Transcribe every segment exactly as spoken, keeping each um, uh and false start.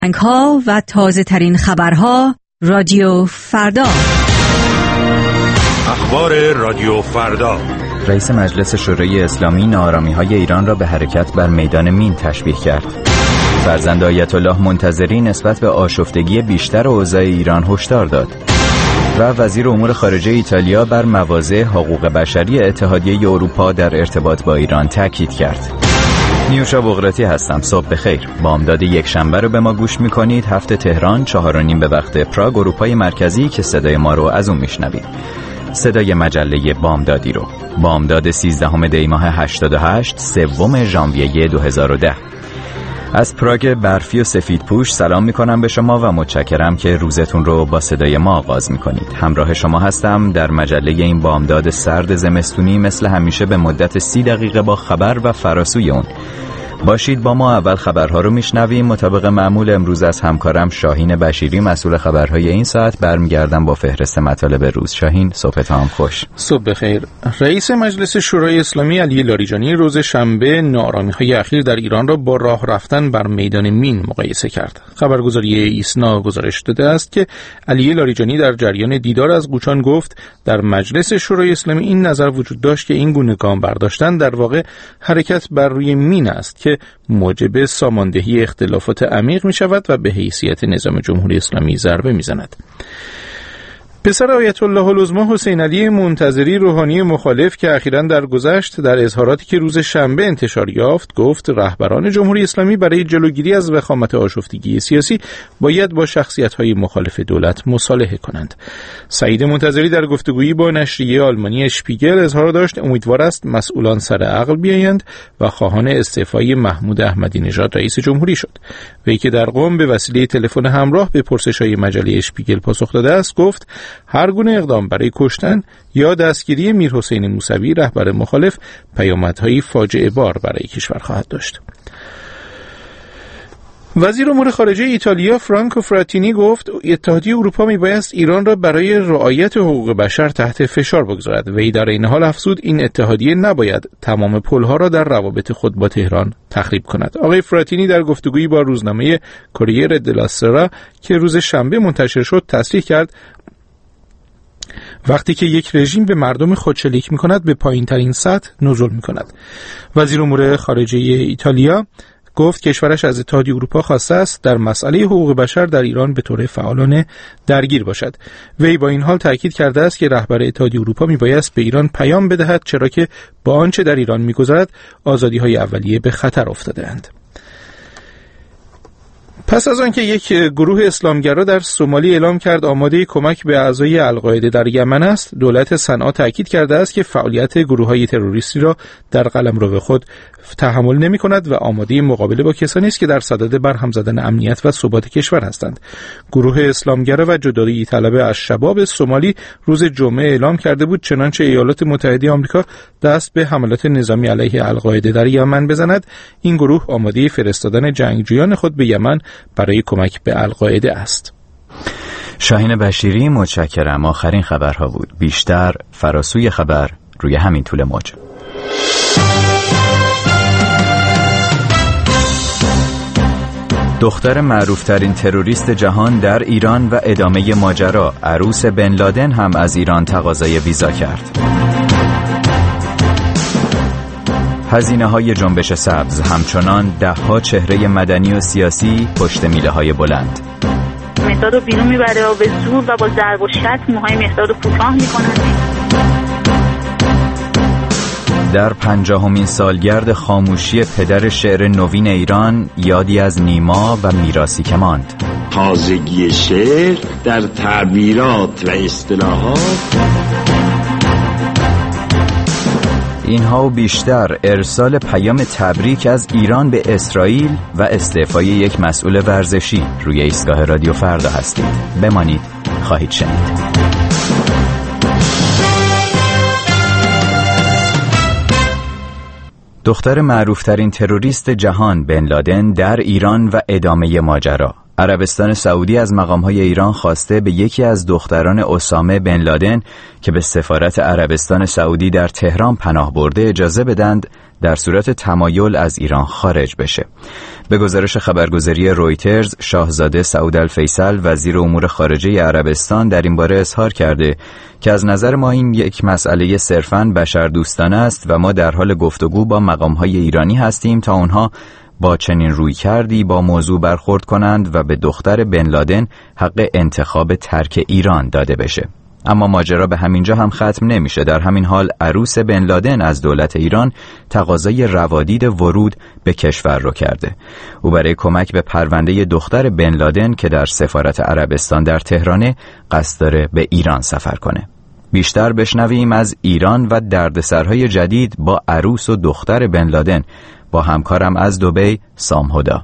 ها و تازه ترین خبرها رادیو فردا. اخبار رادیو فردا. رئیس مجلس شورای اسلامی ناآرامی‌های ایران را به حرکت بر میدان مین تشبیه کرد. فرزند آیت الله منتظری نسبت به آشفتگی بیشتر اوضاع ایران هشدار داد. و وزیر امور خارجه ایتالیا بر مواضع حقوق بشری اتحادیه اروپا در ارتباط با ایران تاکید کرد. نیوشا بغراتی هستم. صبح بخیر. بامداد یک شنبه رو به ما گوش میکنید. هفته تهران، چهار و نیم به وقت پراگ، اروپای مرکزی که صدای ما رو از اون میشنوید. صدای مجله بامدادی رو. بامداد سیزدهم دی ماه هشتاد و هشت، سوم ژانویه دو هزار و ده. از پراگ برفی و سفید پوش سلام میکنم به شما و متشکرم که روزتون رو با صدای ما آغاز میکنید. همراه شما هستم در مجله این بامداد سرد زمستونی، مثل همیشه به مدت سی دقیقه با خبر و فراسوی اون. باشید با ما. اول خبرها رو میشنویم. مطابق معمول امروز از همکارم شاهین بشیری، مسئول خبرهای این ساعت، برمیگردم با فهرست مطالب روز. شاهین، صبحت هم خوش. صبح بخیر. رئیس مجلس شورای اسلامی علی لاریجانی روز شنبه ناآرامی‌های اخیر در ایران را با راه رفتن بر میدان مین مقایسه کرد. خبرگزاری ایسنا گزارش داده است که علی لاریجانی در جریان دیدار از قوچان گفت در مجلس شورای اسلامی این نظر وجود داشت که این گونه گام برداشتن در واقع حرکت بر روی مین است که موجب ساماندهی اختلافات عمیق می شود و به حیثیت نظام جمهوری اسلامی ضربه می زند. پسر آیت الله العظما حسین علی منتظری، روحانی مخالف که اخیراً درگذشت در اظهاراتی که روز شنبه انتشار یافت، گفت رهبران جمهوری اسلامی برای جلوگیری از وخامت آشفتگی سیاسی باید با شخصیت‌های مخالف دولت مصالحه کنند. سعید منتظری در گفتگویی با نشریه آلمانی اشپیگل اظهار داشت امیدوار است مسئولان سر عقل بیایند و خواهان استعفای محمود احمدی نژاد رئیس جمهوری شد. وی که در قم به وسیله تلفن همراه به پرسش‌های مجله اشپیگل پاسخ داده است، گفت هر گونه اقدام برای کشتن یا دستگیری میرحسین موسوی رهبر مخالف پیامدهای فاجعه بار برای کشور خواهد داشت. وزیر امور خارجه ایتالیا فرانکو فراتینی گفت اتحادیه اروپا میبایست ایران را برای رعایت حقوق بشر تحت فشار بگذارد. وی در این حال افزود این اتحادیه نباید تمام پلها را در روابط خود با تهران تخریب کند. آقای فراتینی در گفتگویی با روزنامه کوریره دلا سرا که روز شنبه منتشر شد تصریح کرد وقتی که یک رژیم به مردم خود شلیک می‌کند به پایین‌ترین سطح نزول می‌کند. وزیر امور خارجه ایتالیا گفت کشورش از اتحادیه اروپا خواسته است در مسئله حقوق بشر در ایران به طور فعالانه درگیر باشد. وی با این حال تاکید کرده است که رهبر اتحادیه اروپا میبایست به ایران پیام بدهد چرا که با آنچه در ایران می‌گذرد آزادی‌های اولیه به خطر افتاده‌اند. پس از آنکه یک گروه اسلامگرا در سومالی اعلام کرد آماده کمک به اعضای القاعده در یمن است، دولت صنعا تاکید کرده است که فعالیت گروه‌های تروریستی را در قلمرو خود تحمل نمی‌کند و آماده مقابله با کسانی است که در صدد برهم زدن امنیت و ثبات کشور هستند. گروه اسلامگرا و جدایی طلب الشباب سومالی روز جمعه اعلام کرده بود چنانچه ایالات متحده آمریکا دست به حملات نظامی علیه القاعده در یمن بزند، این گروه آماده فرستادن جنگجویان خود به یمن برای کمک به القاعده است. شاهین بشیری، متشکرم. آخرین خبرها بود. بیشتر فراسوی خبر روی همین طول موج. دختر معروفترین تروریست جهان در ایران و ادامه ماجرا. عروس بن لادن هم از ایران تقاضای ویزا کرد. هزینه‌های جنبش سبز، همچنان ده‌ها چهره مدنی و سیاسی پشت میله‌های بلند. مهداد رو بیرون میبره و به زور و با ضرب و شتم موهای مهداد رو کوتاه میکنن. در پنجاهمین سالگرد خاموشی پدر شعر نوین ایران، یادی از نیما و میراثی که ماند. تازگی شعر در تعبیرات و اصطلاحات. اینها و بیشتر، ارسال پیام تبریک از ایران به اسرائیل و استعفای یک مسئول ورزشی. روی ایستگاه رادیو فردا هستید. بمانید، خواهید شنید. دختر معروفترین تروریست جهان بن لادن در ایران و ادامه ماجرا. عربستان سعودی از مقام‌های ایران خواسته به یکی از دختران اسامه بن لادن که به سفارت عربستان سعودی در تهران پناه برده اجازه بدند در صورت تمایل از ایران خارج بشه. به گزارش خبرگزاری رویترز، شاهزاده سعود الفیصل وزیر امور خارجه عربستان در این باره اظهار کرده که از نظر ما این یک مسئله صرفاً بشردوستانه است و ما در حال گفتگو با مقام‌های ایرانی هستیم تا اونها با چنین رویکردی با موضوع برخورد کنند و به دختر بن لادن حق انتخاب ترک ایران داده بشه. اما ماجرا به همینجا هم ختم نمیشه. در همین حال عروس بن لادن از دولت ایران تقاضای روادید ورود به کشور رو کرده. او برای کمک به پرونده دختر بن لادن که در سفارت عربستان در تهرانه قصد داره به ایران سفر کنه. بیشتر بشنویم از ایران و دردسرهای جدید با عروس و دختر بن لادن با همکارم از دبی سام هدا.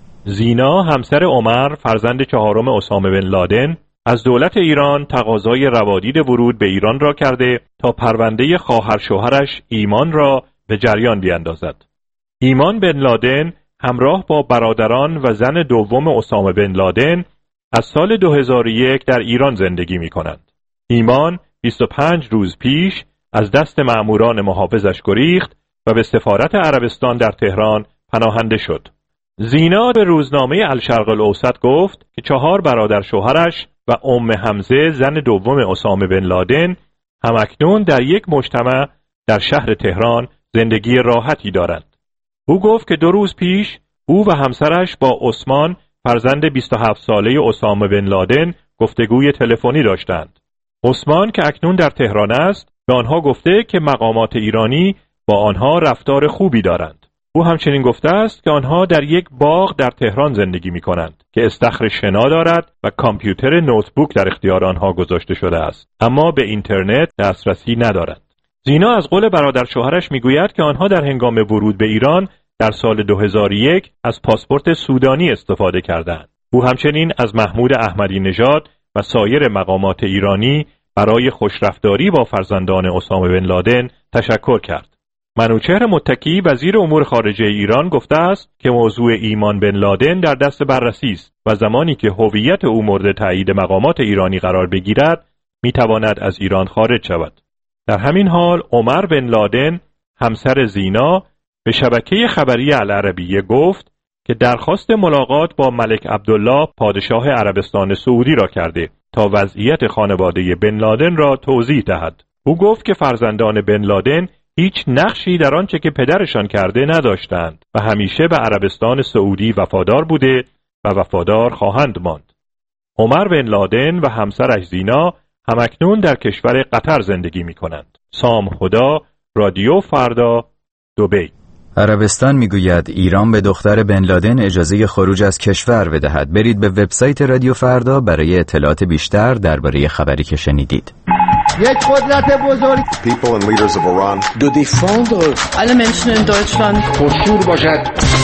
زینا همسر عمر فرزند چهارم اسامه بن لادن از دولت ایران تقاضای روادید ورود به ایران را کرده تا پرونده خواهر شوهرش ایمان را به جریان بیاندازد. ایمان بن لادن همراه با برادران و زن دوم اسامه بن لادن از سال دو هزار و یک در ایران زندگی می کنند. ایمان بیست و پنج روز پیش از دست مأموران محافظش گریخت و به سفارت عربستان در تهران پناهنده شد. زینا به روزنامه الشرق الاوسط گفت که چهار برادر شوهرش و ام حمزه زن دوم اسامه بن لادن همکنون در یک مجتمع در شهر تهران زندگی راحتی دارند. او گفت که دو روز پیش او و همسرش با عثمان فرزند بیست و هفت ساله اسامه بن لادن گفتگوی تلفنی داشتند. عثمان که اکنون در تهران است به آنها گفته که مقامات ایرانی با آنها رفتار خوبی دارند. او همچنین گفته است که آنها در یک باغ در تهران زندگی می کنند که استخر شنا دارد و کامپیوتر نوتبوک در اختیار آنها گذاشته شده است، اما به اینترنت دسترسی ندارند. زینا از قول برادر شوهرش می گوید که آنها در هنگام ورود به ایران در سال دو هزار و یک از پاسپورت سودانی استفاده کردند. او همچنین از محمود احمدی نژاد و سایر مقامات ایرانی برای خوشرفتاری با فرزندان اسامه بن لادن تشکر کرد. منوچهر متکی وزیر امور خارجه ایران گفته است که موضوع ایمان بن لادن در دست بررسی است و زمانی که هویت او مورد تایید مقامات ایرانی قرار بگیرد میتواند از ایران خارج شود. در همین حال عمر بن لادن همسر زینا به شبکه خبری العربیه گفت که درخواست ملاقات با ملک عبدالله پادشاه عربستان سعودی را کرده تا وضعیت خانواده بن لادن را توضیح دهد. او گفت که فرزندان بن لادن هیچ نقشی در آنچه که پدرشان کرده نداشتند و همیشه به عربستان سعودی وفادار بوده و وفادار خواهند ماند. عمر بن لادن و همسرش زینا همکنون در کشور قطر زندگی می کنند. سام هدا، رادیو فردا، دبی. عربستان میگوید ایران به دختر بن لادن اجازه خروج از کشور بدهد. برید به وبسایت رادیو فردا برای اطلاعات بیشتر درباره خبری که شنیدید. یک قدرت بزرگ. People and leaders of Iran do défendre alle Menschen in Deutschland. پرشور باشد.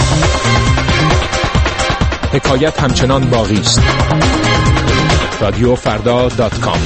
حکایت همچنان باقی است. رادیو فردا دات کام.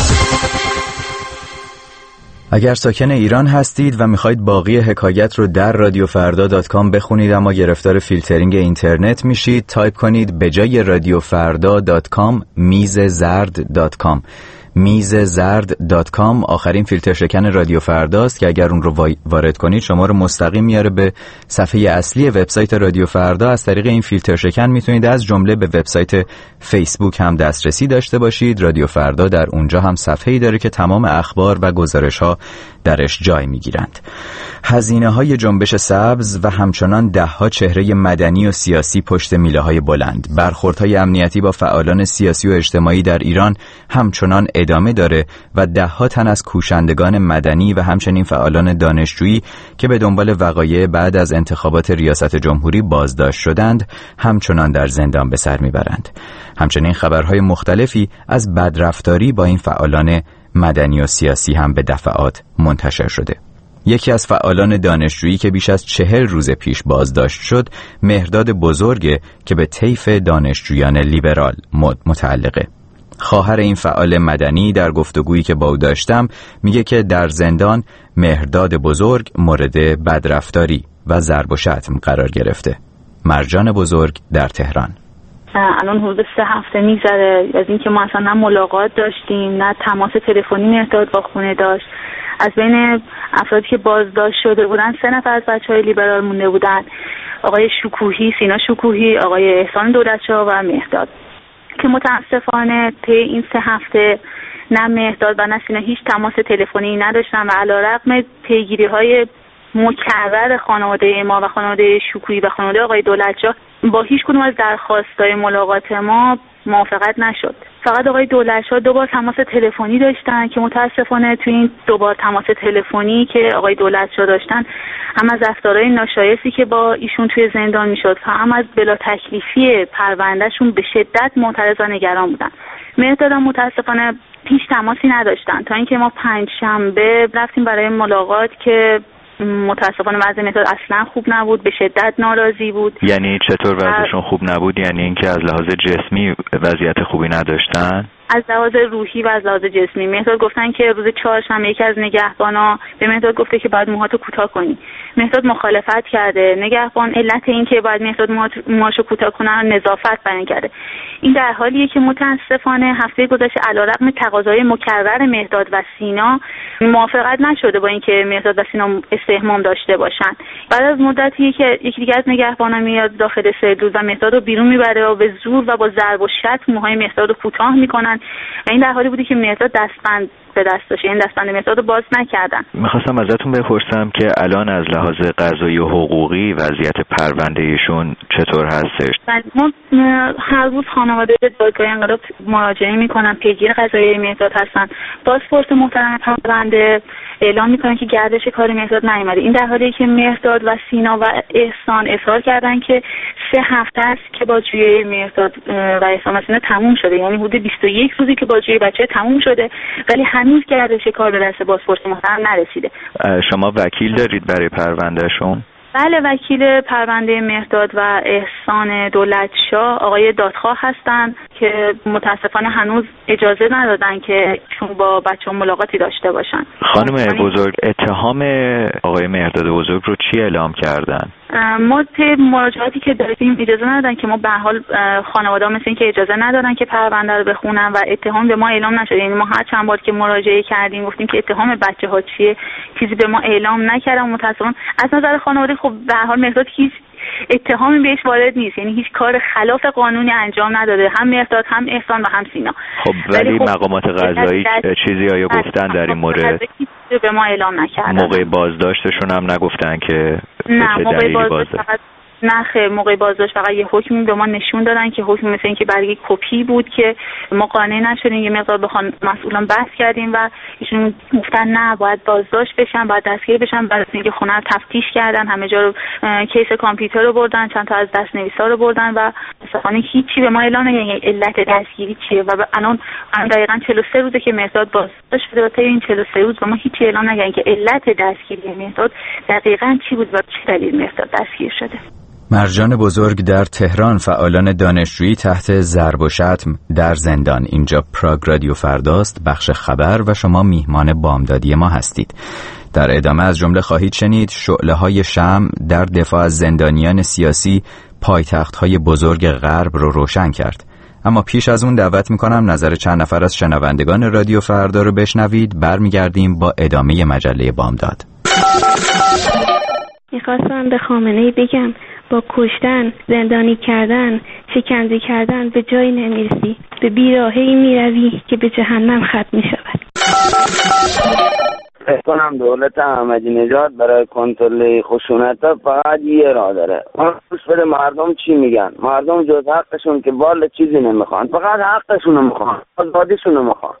اگر ساکن ایران هستید و میخواید باقی حکایت رو در رادیو فردا دات کام بخونید اما گرفتار فیلترینگ اینترنت میشید، تایپ کنید به جای رادیو فردا دات کام میز زرد دات کام. میز زرد دات کام آخرین فیلتر شکن رادیو فرداست که اگر اون رو وارد کنید شما رو مستقیم میاره به صفحه اصلی وبسایت رادیو فردا. از طریق این فیلتر شکن میتونید از جمله به وبسایت فیسبوک هم دسترسی داشته باشید. رادیو فردا در اونجا هم صفحه‌ای داره که تمام اخبار و گزارش‌ها درش جای میگیرند. هزینه‌های جنبش سبز و همچنان ده‌ها چهره مدنی و سیاسی پشت میله‌های بلند. برخوردهای امنیتی با فعالان سیاسی و اجتماعی در ایران همچنان ادامه داره و ده‌ها تن از کوشندگان مدنی و همچنین فعالان دانشجویی که به دنبال وقایع بعد از انتخابات ریاست جمهوری بازداشت شدند همچنان در زندان به سر میبرند. همچنین خبرهای مختلفی از بدرفتاری با این فعالان مدنی و سیاسی هم به دفعات منتشر شده. یکی از فعالان دانشجویی که بیش از چهل روز پیش بازداشت شد مهرداد بزرگه که به طیف دانشجویان لیبرال متعلقه. خواهر این فعال مدنی در گفتگویی که با او داشتم میگه که در زندان مهرداد بزرگ مورد بدرفتاری و ضرب و شتم قرار گرفته. مرجان بزرگ در تهران. الان حدود سه هفته میگذره از اینکه ما اصلا نه ملاقات داشتیم نه تماس تلفنی مهرداد با خونه داشت. از بین افرادی که بازداشت شده بودن سه نفر از بچه‌های لیبرال مونده بودن، آقای شکوهی، سینا شکوهی، آقای احسان دولتشاه و مهداد، که متاسفانه طی این سه هفته نه مهداد و نه سینا هیچ تماس تلفنی نداشتن و علیرغم پیگیری‌های مکرر خانواده ما و خانواده شکوهی و خانواده آقای دولتشاه با هیچ کدوم از درخواست‌های ملاقات ما موافقت نشد. فقط آقای دولتشاه دو بار تماس تلفنی داشتن که متاسفانه تو این دو بار تماس تلفنی که آقای دولتشاه داشتن هم از رفتارهای ناشایستی که با ایشون توی زندان میشد و هم از بلا تکلیفی پروندهشون به شدت معترض و نگران بودن. مهداد متاسفانه هیچ تماسی نداشتن تا اینکه ما پنج شنبه رفتیم برای ملاقات که متاسفانه وضع مهداد اصلا خوب نبود، به شدت ناراضی بود. یعنی چطور وضعشون خوب نبود؟ یعنی اینکه از لحاظ جسمی وضعیت خوبی نداشتن؟ از لحاظ روحی و از لحاظ جسمی. مهداد گفتن که روز چهارشنبه یکی از نگهبانا به مهداد گفته که باید موهاتو کوتاه کنی. مهداد مخالفت کرده. نگهبان علت این که باید مهداد موهاشو کوتاه کنه نظافت بیان کرده. این در حالیه که متاسفانه هفته گذشته علیرغم تقاضای مکرر مهداد و سینا موافقت نشده با اینکه مهداد و سینا استحمام داشته باشن. بعد از مدتی که یکی دیگه از نگهبانا میاد داخل سلول و مهداد رو بیرون میبره و به زور و با ضرب و شتم موهای مهداد رو کوتاه میکنن. و این در حالی بودی که مهداد دستبند به دست داشته، این دستبند مهداد رو باز نکردن. میخواستم ازتون بپرسم که الان از لحاظ قضایی و حقوقی وضعیت پرونده ایشون چطور هستش؟ ما هر روز خانواده به دادگاه انقلاب مراجعه میکنن، پیگیر قضایی مهداد هستن. پاسپورت محترم پرونده اعلام میکنن که گردش کار مهداد نیامده. این در حالی که مهداد و سینا و احسان اصرار کردن که سه هفته است که بازجویی مهداد و احسان و سینا تموم شده، یعنی حدود بیست و یک روزی که بازجویی بچه تموم شده ولی هنوز گردش کار به دست پاسپورت محترم نرسیده. شما وکیل دارید برای پروندهشون؟ بله، وکیل پرونده مهداد و احسان دولتشاه آقای دادخواه هستن که متاسفانه هنوز اجازه ندادن که چون با بچه هم ملاقاتی داشته باشن. خانم بزرگ، اتهام آقای مهداد بزرگ رو چی اعلام کردن؟ ما طی مراجعاتی که داشتیم اجازه ندادن که ما به حال خانواده مثل این که اجازه ندادن که پرونده رو بخونن و اتهام به ما اعلام نشد. یعنی ما هر چند بار که مراجعه کردیم گفتیم که اتهام بچه ها چیه، چیزی به ما اعلام نکردن. متأسفانه از نظر خانواده خب به هر حال مهداد هیچ اتهامی بهش وارد نیست، یعنی هیچ کار خلاف قانونی انجام نداده، هم مهداد هم احسان و هم سینا. خب ولی خب مقامات قضایی چیزی آیا گفتن در این مورد؟ به ما اعلام نکردن. موقع بازداشتشون هم نگفتن که نه موقع بازداشت فقط نه خیر موقع بازداشت فقط یه حکمی به ما نشون دادن که حکم مثل این که برای کپی بود که ما قانع نشدیم، یه مقدار بخوان مسئولان بحث کردیم و ایشون گفتن نه باید بازداشت بشن، باید دستگیر بشن. بعد از اینکه خونه رو تفتیش کردن، همه جا رو کیس کامپیوتر رو بردن، چند تا از دست‌نویسا رو بردن و اصلا هیچی به ما اعلام نکردن علت دستگیری چیه. و الان دقیقاً چهل و سه روزه که مهداد بازداشت شده و تا این چهل و سه روز به ما هیچی اعلام نکردن که علت دستگیری مهداد دقیقاً چی بود و چه دلیل مهداد دستگیر شده. مرجان بزرگ در تهران، فعالان دانشجویی تحت ضرب و شتم در زندان. اینجا پراگ رادیو فرداست، بخش خبر و شما میهمان بامدادی ما هستید. در ادامه از جمله خواهید شنید شعله‌های شمع در دفاع از زندانیان سیاسی پایتخت‌های بزرگ غرب رو روشن کرد. اما پیش از اون دعوت میکنم نظر چند نفر از شنوندگان رادیو فردا رو بشنوید. برمیگردیم با ادامه مجله بامداد. میخواستم به خامنه‌ای بگم با کشتن، زندانی کردن، شکنجه کردن به جایی نمیرسی، به بیراهه‌ای میروی که به جهنم ختم میشود. فکر کنم دولت احمدی نژاد برای کنترل خشونت فقط یه راه داره. اون گوش بده مردم چی میگن. مردم جز حقشون که والا چیزی نمیخوان، فقط حقشون رو میخوان، آزادیشون رو میخوان.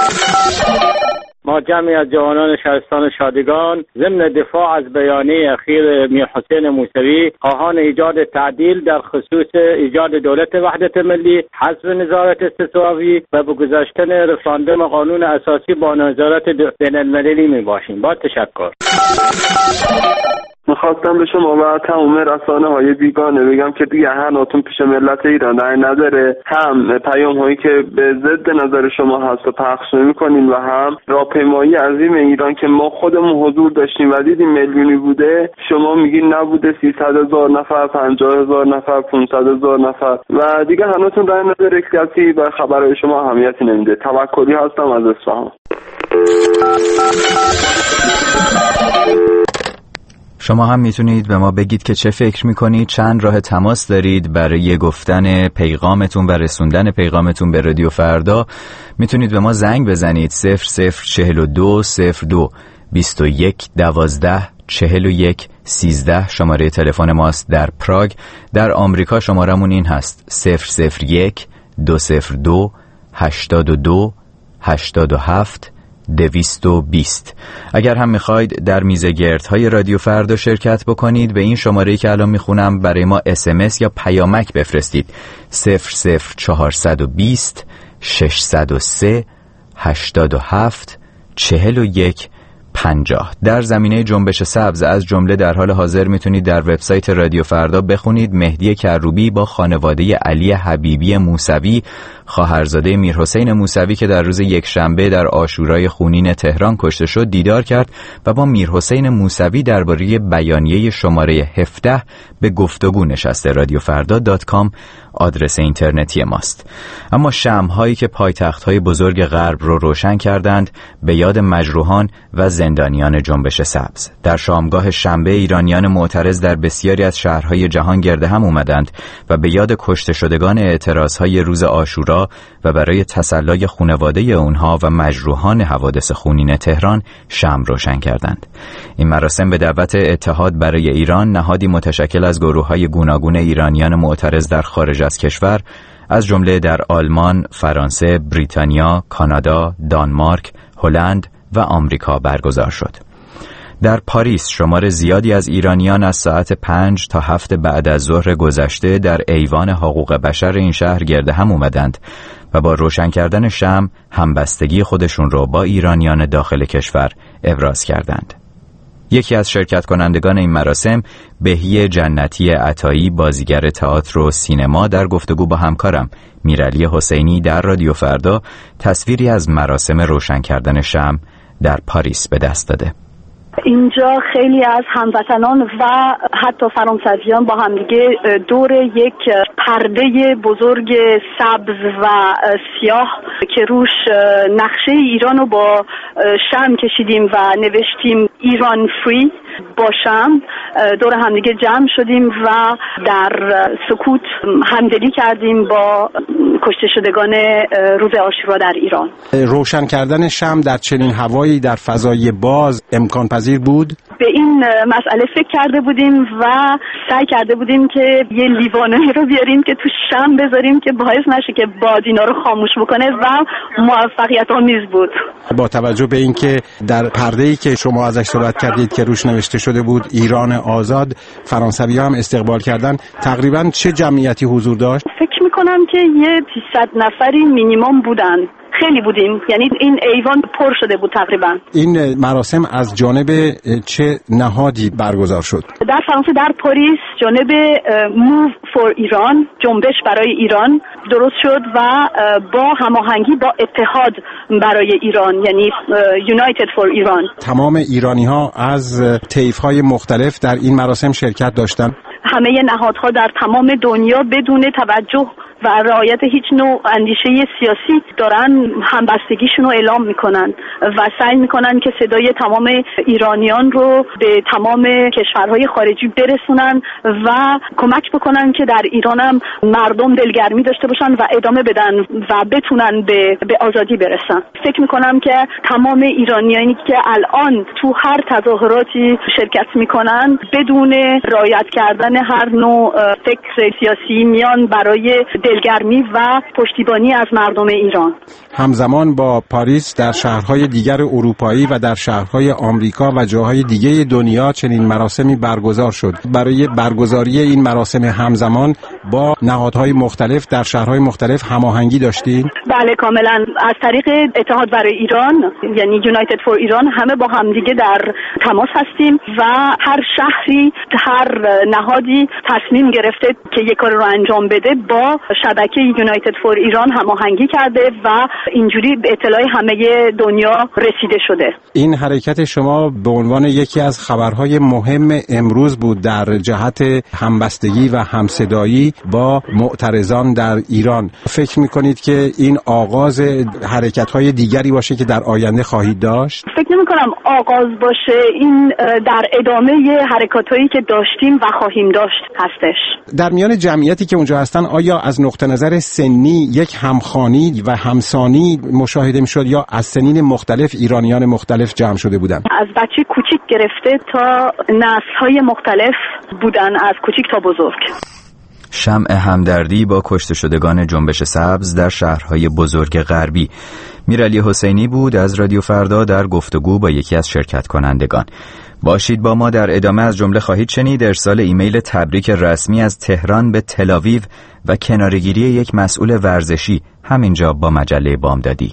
ما جمعی از جوانان شهرستان شادگان ضمن دفاع از بیانیه اخیر میر حسین موسوی خواهان ایجاد تعدیل در خصوص ایجاد دولت وحدت ملی، حذف نظارت استثنایی و به گذاشتن رفراندوم قانون اساسی با نظارت بین المللی می باشیم. با تشکر. میخواستم به شما و تمام رسانه های بیگانه بگم که دیگه هنوتون پیش ملت ایران رای نداره، هم پیام هایی که به ضد نظر شما هست و پخش میکنین و هم راهپیمایی عظیم ایران که ما خودمون حضور داشتیم و دیدیم میلیونی بوده، شما میگین نبوده سیصد هزار نفر، پنجاه هزار نفر، پانصد هزار نفر و دیگه هنوتون رای نداره. کسی و خبرهای شما اهمیتی نمیده. توکلی هستم از اصفهان. شما هم میتونید به ما بگید که چه فکر میکنید، چند راه تماس دارید برای گفتن پیغامتون و رسوندن پیغامتون به رادیو فردا. میتونید به ما زنگ بزنید صفر صفر چهل و دو صفر دو بیست و یک دوازده چهل و یک سیزده شماره تلفن ماست در پراگ. در آمریکا شمارمون این هست صفر صفر یک دو صفر دو هشتاد و دو هشتاد و هفت دویست و بیست. اگر هم میخواید در میزگردهای رادیو فردا شرکت بکنید، به این شماره‌ای که الان میخونم برای ما اس ام اس یا پیامک بفرستید صفر صفر چهارصد و بیست ششصد و سه هشتاد و هفت چهل و یک پنجاه. در زمینه جنبش سبز از جمله در حال حاضر میتونید در وبسایت رادیو فردا بخونید مهدی کروبی با خانواده علی حبیبی موسوی، خواهرزاده میرحسین موسوی که در روز یکشنبه در عاشورای خونین تهران کشته شد دیدار کرد و با میرحسین موسوی درباره بیانیه شماره هفده به گفتگو نشسته. رادیو فردا دات کام آدرس اینترنتی ماست. اما شمع‌هایی که پایتخت‌های بزرگ غرب رو روشن کردند به یاد مجروحان و زندانیان جنبش سبز. در شامگاه شنبه ایرانیان معترض در بسیاری از شهرهای جهان گرد هم اومدند و به یاد کشته شدگان اعتراضهای روز عاشورا و برای تسلای خانواده اونها و مجروحان حوادث خونین تهران شمع روشن کردند. این مراسم به دعوت اتحاد برای ایران، نهادی متشکل از گروه‌های گوناگون ایرانیان معترض در خارج از کشور از جمله در آلمان، فرانسه، بریتانیا، کانادا، دانمارک، هلند و آمریکا برگزار شد. در پاریس شمار زیادی از ایرانیان از ساعت پنج تا هفت بعد از ظهر گذشته در ایوان حقوق بشر این شهر گرد هم اومدند و با روشن کردن شمع همبستگی خودشون رو با ایرانیان داخل کشور ابراز کردند. یکی از شرکت کنندگان این مراسم، بهیه جنتی عطایی، بازیگر تئاتر و سینما، در گفتگو با همکارم میرعلی حسینی در رادیو فردا تصویری از مراسم روشن کردن شمع در پاریس به دست داده. اینجا خیلی از هموطنان و حتی فرانسویان با همدیگه دور یک پرده بزرگ سبز و سیاه که روش نقشه ایران رو با شمع کشیدیم و نوشتیم ایران فری با شمع دور همدیگه جمع شدیم و در سکوت همدلی کردیم با کشته شدگان روز عاشورا در ایران. روشن کردن شمع در چنین هوایی در فضای باز امکان پذیر بود؟ به این مسئله فکر کرده بودیم و سعی کرده بودیم که یه لیوانه‌ای رو بیاریم که تو شمع بذاریم که باعث نشه که باد اینا رو خاموش بکنه و موفقیت آمیز بود. با توجه به اینکه در پرده‌ای که شما ازش صحبت کردید که روش نوشته شده بود ایران آزاد، فرانسوی‌ها هم استقبال کردن، تقریباً چه جمعیتی حضور داشت؟ فکر می‌کنم که یه صد نفری مینیمم بودن. خیلی بودیم، یعنی این ایوان پر شده بود تقریبا. این مراسم از جانب چه نهادی برگزار شد؟ در فرانسه در پاریس جانب موو فور ایران، جنبش برای ایران درست شد و با هماهنگی با اتحاد برای ایران، یعنی یونایتد فور ایران. تمام ایرانی‌ها از طیف‌های مختلف در این مراسم شرکت داشتند. همه نهادها در تمام دنیا بدون توجه و رعایت هیچ نوع اندیشه سیاسی دارن همبستگیشون رو اعلام میکنن و سعی میکنن که صدای تمام ایرانیان رو به تمام کشورهای خارجی برسونن و کمک بکنن که در ایران هم مردم دلگرمی داشته باشن و ادامه بدن و بتونن به, به آزادی برسن. فکر میکنم که تمام ایرانیانی که الان تو هر تظاهراتی شرکت میکنن بدون رعایت کردن هر نوع فکر سیاسی میان برای دلگرمی و پشتیبانی از مردم ایران. همزمان با پاریس در شهرهای دیگر اروپایی و در شهرهای آمریکا و جاهای دیگه دنیا چنین مراسمی برگزار شد. برای برگزاری این مراسم همزمان با نهادهای مختلف در شهرهای مختلف هماهنگی داشتین؟ بله کاملا. از طریق اتحاد برای ایران یعنی یونایتد فور ایران همه با همدیگه در تماس هستیم و هر شهری، هر نهادی تصمیم گرفته که یک کار رو انجام بده با شبکه یونایتد فور ایران هماهنگی کرده و اینجوری به اطلاع همه دنیا رسیده شده. این حرکت شما به عنوان یکی از خبرهای مهم امروز بود در جهت همبستگی و همصدایی با معترضان در ایران. فکر می‌کنید که این آغاز حرکت‌های دیگری باشه که در آینده خواهید داشت؟ فکر نمی‌کنم آغاز باشه، این در ادامه حرکاتایی که داشتیم و خواهیم داشت هستش. در میان جمعیتی که اونجا هستن آیا از نقطه نظر سنی یک همخوانی و همسانی مشاهده می‌شد یا از سنین مختلف ایرانیان مختلف جمع شده بودن؟ از بچه کوچیک گرفته تا نسل‌های مختلف بودن، از کوچیک تا بزرگ. شمع همدردی با کشته شدگان جنبش سبز در شهرهای بزرگ غربی. میرعلی حسینی بود از رادیو فردا در گفتگو با یکی از شرکت کنندگان. باشید با ما. در ادامه از جمله خواهید شنید ارسال ایمیل تبریک رسمی از تهران به تل‌آویو و کناره‌گیری یک مسئول ورزشی همینجا با مجله بامدادی.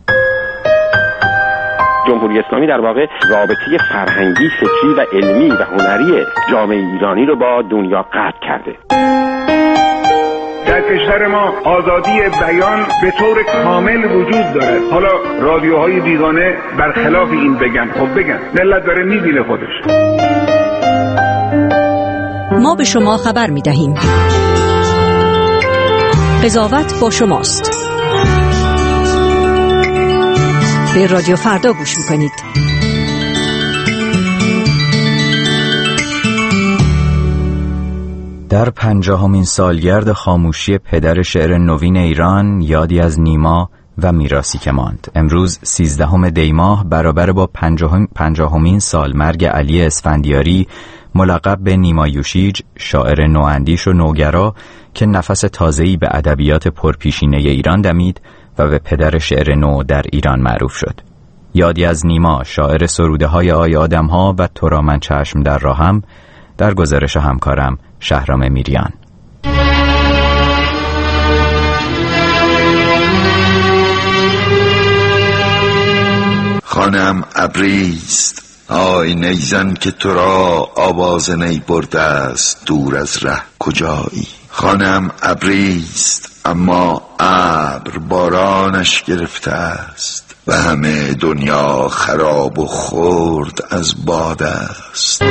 جمهوری اسلامی در واقع رابطه فرهنگی، فکری و علمی و هنری جامعه ایرانی رو با دنیا قطع کرده. در کشور ما آزادی بیان به طور کامل وجود دارد. حالا رادیوهای بیگانه برخلاف این بگن، خب بگن، ملت داره میبینه خودش. ما به شما خبر میدهیم. قضاوت با شماست. به رادیو فردا گوش میکنید. در پنجاهمین سالگرد خاموشی پدر شعر نوین ایران یادی از نیما و میراثی که ماند. امروز سیزدهم دی ماه برابر با پنجاهمین پنجاهمین سال مرگ علی اسفندیاری ملقب به نیما یوشیج، شاعر نواندیش و نوگرا که نفس تازه‌ای به ادبیات پرپیشینه ایران دمید و به پدر شعر نو در ایران معروف شد. یادی از نیما، شاعر سروده های آی آدم ها و تو را من چشم در راهم، در گزارش همکارم شهرام میریان. خانم ابریست آی نیزن که تو را آواز نی برده است دور از ره کجایی. خانم ابریست اما ابر بارانش گرفته است و همه دنیا خراب و خرد از باد است.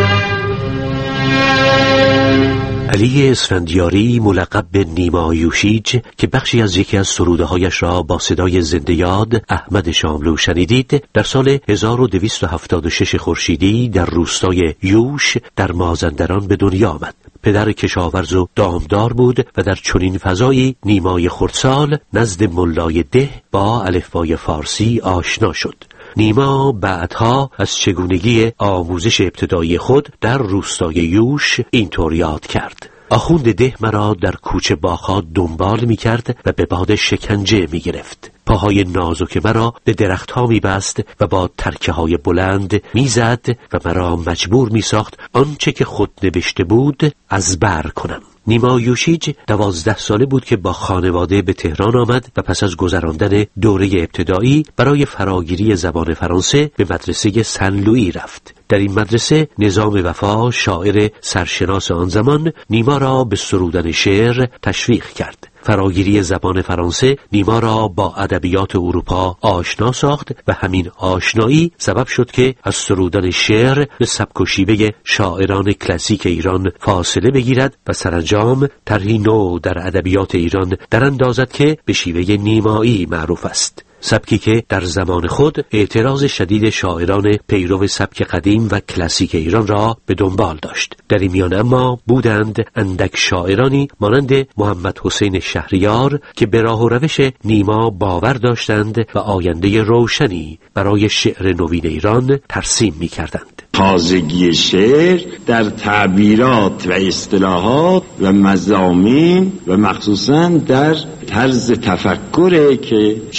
علی اسفندیاری ملقب به نیما یوشیج که بخشی از یکی از سروده‌هایش را با صدای زنده یاد احمد شاملو شنیدید، در سال هزار و دویست و هفتاد و شش خورشیدی در روستای یوش در مازندران به دنیا آمد. پدر کشاورز و دامدار بود و در چنین فضایی نیمای خردسال نزد ملای ده با الفبای فارسی آشنا شد. نیما بعدها از چگونگی آموزش ابتدایی خود در روستای یوش اینطور یاد کرد: آخوند ده مرا در کوچه باغ‌ها دنبال می کرد و به باد شکنجه می گرفت. پاهای نازک مرا به درختها می بست و با ترکه های بلند می زد و مرا مجبور می ساخت آنچه که خود نوشته بود از بر کنم. نیما یوشیج دوازده ساله بود که با خانواده به تهران آمد و پس از گذراندن دوره ابتدایی برای فراگیری زبان فرانسه به مدرسه سن لویی رفت. در این مدرسه نظام وفا، شاعر سرشناس آن زمان، نیما را به سرودن شعر تشویق کرد. فراگیری زبان فرانسه نیما را با ادبیات اروپا آشنا ساخت و همین آشنایی سبب شد که از سرودن شعر به سبک و شیوه شاعران کلاسیک ایران فاصله بگیرد و سرانجام طرحی نو در ادبیات ایران در اندازد که به شیوه نیمایی معروف است. سبکی که در زمان خود اعتراض شدید شاعران پیرو سبک قدیم و کلاسیک ایران را به دنبال داشت. در این میان اما بودند اندک شاعرانی مانند محمد حسین شهریار که به راه و روش نیما باور داشتند و آینده روشنی برای شعر نوین ایران ترسیم می کردند. تازگی شعر در تعبیرات و اصطلاحات و مضامین و مخصوصا در طرز تفکره که شعر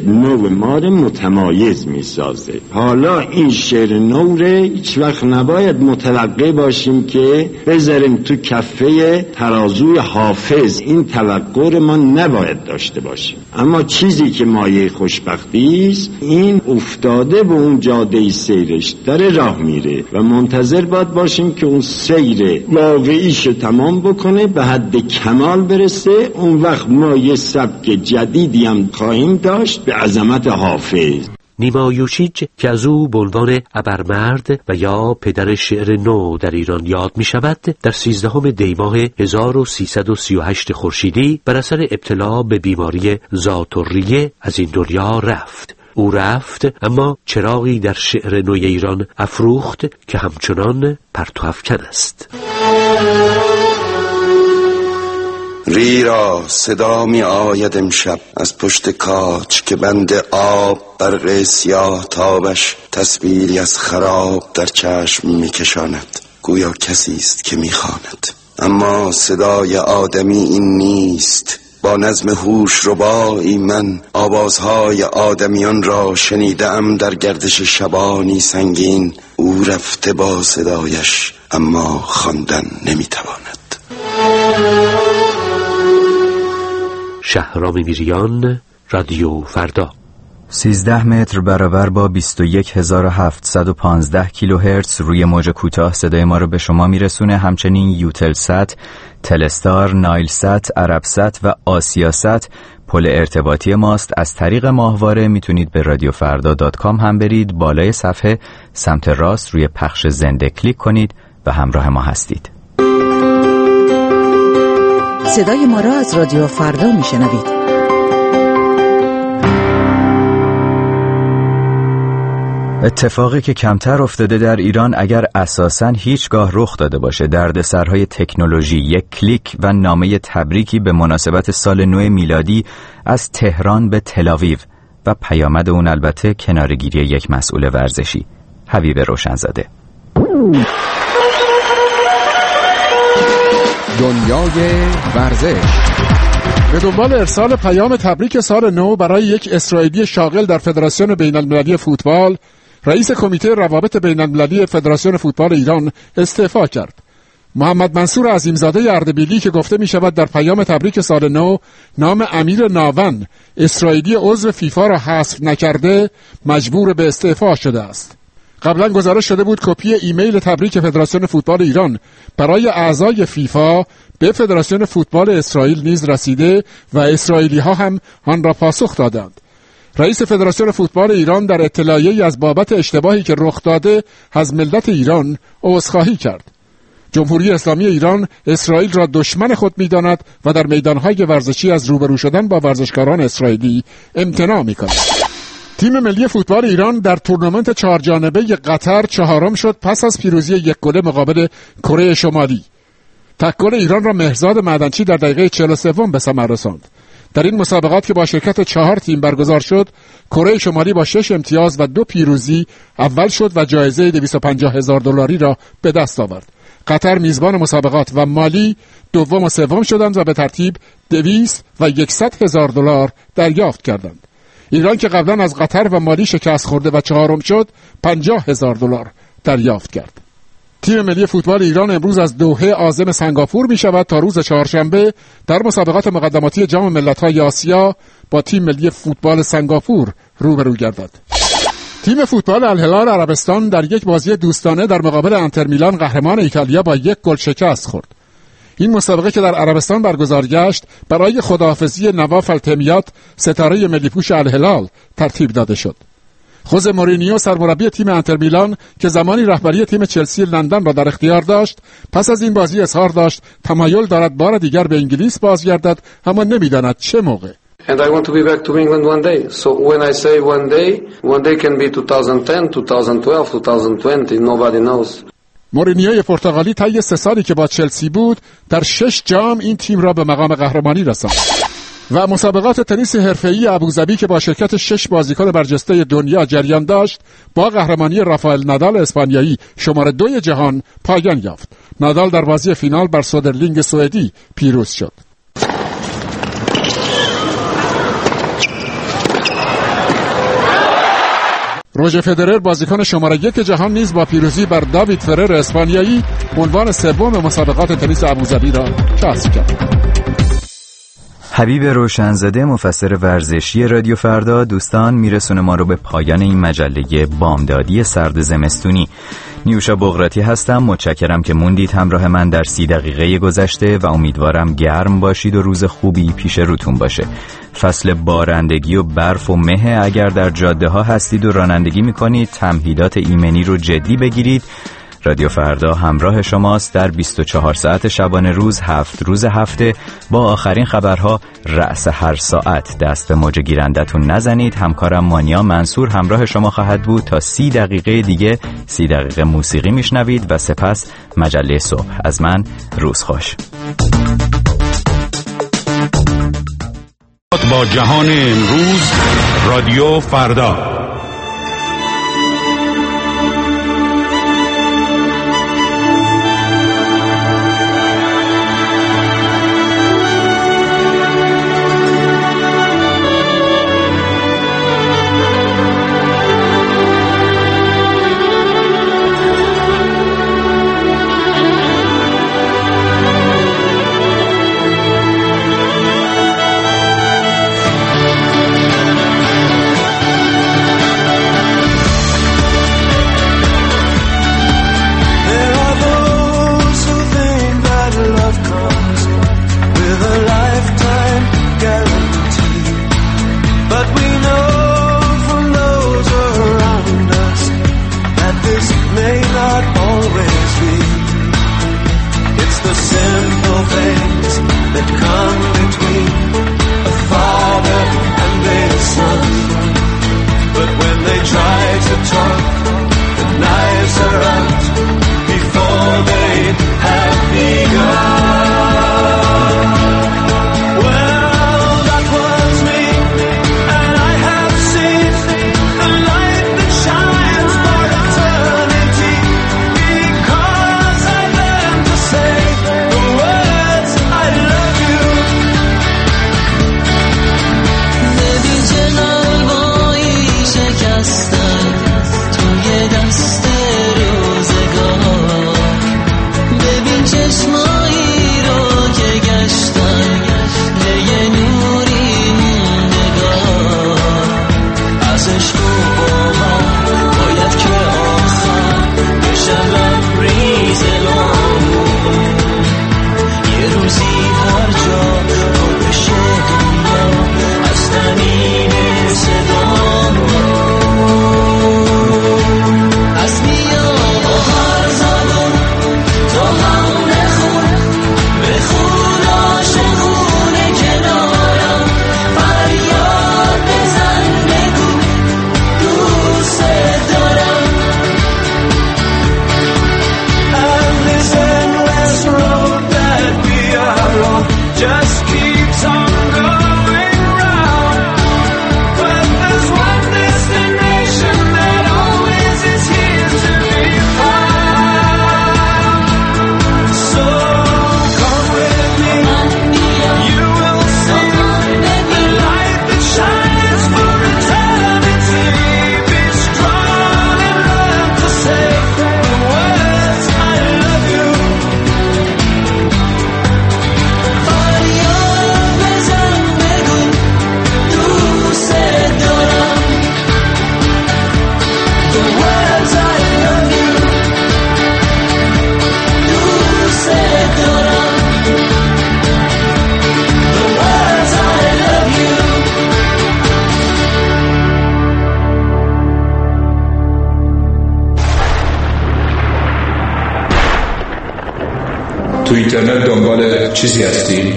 نو ما رو متمایز میسازه. حالا این شعر نو رو هیچ وقت نباید متوقع باشیم که بذاریم تو کفه ترازوی حافظ. این توقع ما نباید داشته باشیم. اما چیزی که مایه خوشبختی است، این افتاده به اون جاده سیرش داره راه میره و منتظر باید باشیم که اون سیر واقعیش تمام بکنه، به حد کمال برسه. اون وقت ما یه سبک جدیدی هم خواهیم داشت به عظمت حافظ. نیما یوشیج که از او به عنوان ابرمرد و یا پدر شعر نو در ایران یاد می شود، در سیزدهم دی ماه هزار و سیصد و سی و هشت خورشیدی بر اثر ابتلا به بیماری ذات‌الریه از این دنیا رفت. او رفت اما چراغی در شعر نوی ایران افروخت که همچنان پرتو افکن است. ریرا صدا می آید امشب از پشت کاج که بند آب برق سیاه تابش تصویری از خراب در چشم می کشاند. گویا کسی است که می خواند، اما صدای آدمی این نیست. با نظم هوش ربایی من آوازهای آدمیان را شنیدم در گردش شبانی سنگین. او رفته با صدایش اما خواندن نمیتواند. شهرام میریان، رادیو فردا. سیزده متر برابر با بیست و یک هزار و هفتصد و پانزده کیلوهرتز روی موج کوتاه صدای ما رو به شما میرسونه. همچنین یوتلسات، تلستار، نایلسات، عربسات و آسیاسات پل ارتباطی ماست. از طریق ماهواره میتونید به رادیو فردا دات کام هم برید. بالای صفحه سمت راست روی پخش زنده کلیک کنید و همراه ما هستید. صدای ما را از رادیو فردا میشنوید. اتفاقی که کمتر افتاده در ایران اگر اساساً هیچگاه رخ داده باشه، دردسرهای تکنولوژی، یک کلیک و نامه تبریکی به مناسبت سال نو میلادی از تهران به تل‌آویو و پیامد اون البته کنارگیری یک مسئول ورزشی. حبیب روشنزاده. دنیای ورزش. به دنبال ارسال پیام تبریک سال نو برای یک اسرائیلی شاغل در فدراسیون بین‌المللی فوتبال، رئیس کمیته روابط بین‌المللی فدراسیون فوتبال ایران استعفا کرد. محمد منصور عظیمزاده اردبیلی که گفته می شود در پیام تبریک سال نو نام امیر ناون اسرائیلی عضو فیفا را حذف نکرده، مجبور به استعفا شده است. قبلا گزارش شده بود کپی ایمیل تبریک فدراسیون فوتبال ایران برای اعضای فیفا به فدراسیون فوتبال اسرائیل نیز رسیده و اسرائیلی ها هم آن را پاسخ دادند. رئیس فدراسیون فوتبال ایران در اطلاعیه‌ای از بابت اشتباهی که رخ داده از ملت ایران عذرخواهی کرد. جمهوری اسلامی ایران اسرائیل را دشمن خود می‌داند و در میدان‌های ورزشی از روبرو شدن با ورزشکاران اسرائیلی امتناع می‌کند. تیم ملی فوتبال ایران در تورنمنت چهار جانبه قطر چهارم شد پس از پیروزی یک گل مقابل کره شمالی. تک گل ایران را مهرزاد معدنچی در دقیقه چهل و سه به ثمر رساند. در این مسابقات که با شرکت چهار تیم برگزار شد، کره شمالی با شش امتیاز و دو پیروزی اول شد و جایزه دویست و پنجاه هزار دلاری را به دست آورد. قطر میزبان مسابقات و مالی دوم و سوم شدند و به ترتیب دویست و صد هزار دلار دریافت کردند. ایران که قبلا از قطر و مالی شکست خورده و چهارم شد، پنجاه هزار دلار دریافت کرد. تیم ملی فوتبال ایران امروز از دوحه عازم سنگاپور می شود تا روز چهارشنبه در مسابقات مقدماتی جام ملت‌های آسیا با تیم ملی فوتبال سنگاپور روبرو گردد. تیم فوتبال الهلال عربستان در یک بازی دوستانه در مقابل انتر میلان قهرمان ایتالیا با یک گل شکست خورد. این مسابقه که در عربستان برگزار گشت برای خداحافظی نواف التمیات ستاره ملی‌پوش الهلال ترتیب داده شد. خوزه مورینیو سرمربی تیم انتر میلان که زمانی رهبری تیم چلسی لندن را در اختیار داشت، پس از این بازی اظهار داشت تمایل دارد بار دیگر به انگلیس بازگردد، اما نمیداند چه موقع. And I want to be back to England one day. So when I say one day, one day can be twenty ten, twenty twelve, twenty twenty, nobody knows. مورینیو پرتغالی طی سه سالی که با چلسی بود در شش جام این تیم را به مقام قهرمانی رساند. و مسابقات تنیس حرفه‌ای ابوظبی که با شرکت شش بازیکن برجسته دنیا جریان داشت با قهرمانی رافائل نادال اسپانیایی شماره دوی جهان پایان یافت. نادال در بازی فینال بر سودرلینگ سوئدی پیروز شد. روژر فدرر بازیکن شماره یک جهان نیز با پیروزی بر داوید فرر اسپانیایی عنوان سوم مسابقات تنیس ابوظبی را کسب کرد. حبیب روشنزاده مفسر ورزشی رادیو فردا دوستان میرسونه ما رو به پایان این مجله بامدادی سرد زمستونی. نیوشا بغراتی هستم، متشکرم که موندید همراه من در سی دقیقه گذشته و امیدوارم گرم باشید و روز خوبی پیش روتون باشه. فصل بارندگی و برف و مه، اگر در جاده ها هستید و رانندگی میکنید تمهیدات ایمنی رو جدی بگیرید. رادیو فردا همراه شماست در بیست و چهار ساعت شبانه روز، هفت روز هفته، با آخرین خبرها رأس هر ساعت. دست به موج گیرندتون نزنید. همکارم مانیا منصور همراه شما خواهد بود تا سی دقیقه دیگه. سی دقیقه موسیقی میشنوید و سپس مجله صبح. از من روز خوش. با جهان امروز، رادیو فردا. تو اینترنت دنبال چیزی هستی؟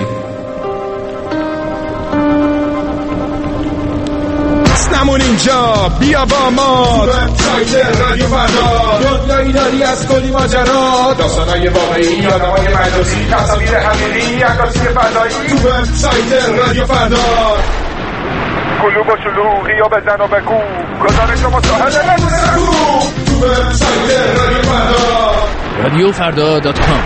نمون اینجا، بیا با ما تو وبسایت رادیو فردا. دنیایی داری از کلی ماجرا، داستانای واقعی، آدمای مجازی، تصاویر حقیقی، عکاسی فضایی. تو وبسایت رادیو فردا کلوب و شلوغی و بزن و بگو، گزارش و مصاحبه بگو. تو وبسایت رادیو فردا رادیو فردا دات کام.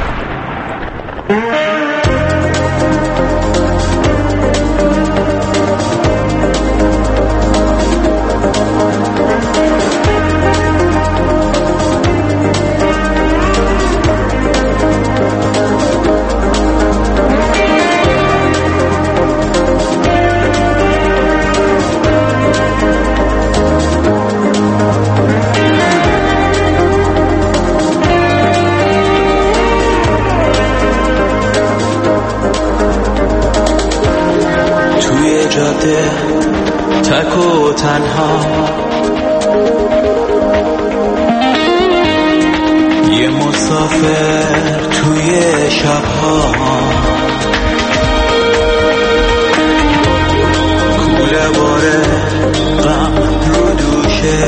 جاده تک و تنها، یه مسافر توی شبها، کوله باره غم رو دوشه،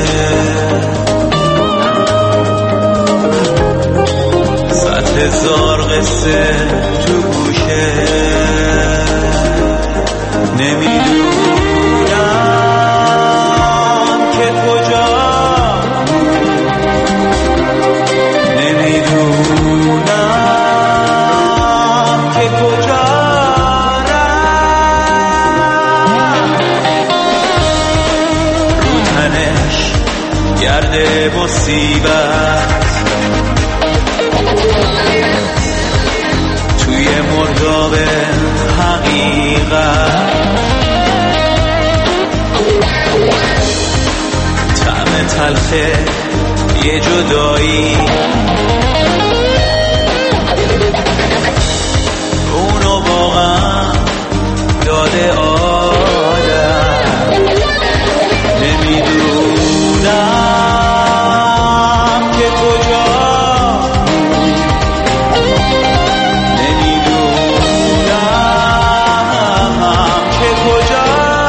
صد هزار قصه تو گوشه، نمیدونم که کجا، نمیدونم که کجا رو تنش گرد مصیبت، توی مرداب حقیقت، طعم تلخه یه جدایی، اونو واقعا داده آدم، نمیدونم که کجا، نمیدونم که کجا،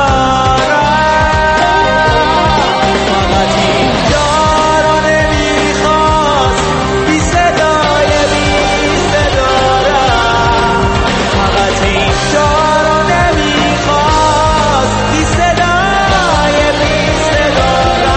فقط این جا رو نمیخواست بی صدای بی صدا رفت، فقط این جا رو نمیخواست بی صدای بی صدا